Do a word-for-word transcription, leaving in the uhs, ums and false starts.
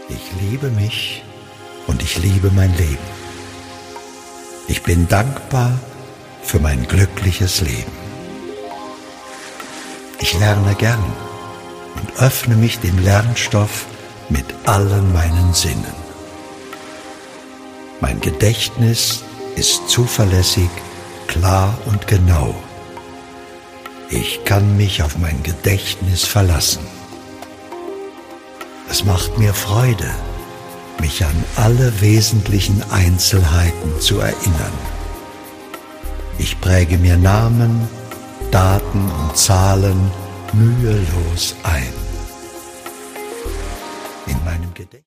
Ich liebe mich und ich liebe mein Leben. Ich bin dankbar für mein glückliches Leben. Ich lerne gern und öffne mich dem Lernstoff mit allen meinen Sinnen. Mein Gedächtnis ist zuverlässig, klar und genau. Ich kann mich auf mein Gedächtnis verlassen. Es macht mir Freude, mich an alle wesentlichen Einzelheiten zu erinnern. Ich präge mir Namen, Daten und Zahlen mühelos ein. In meinem Gedächtnis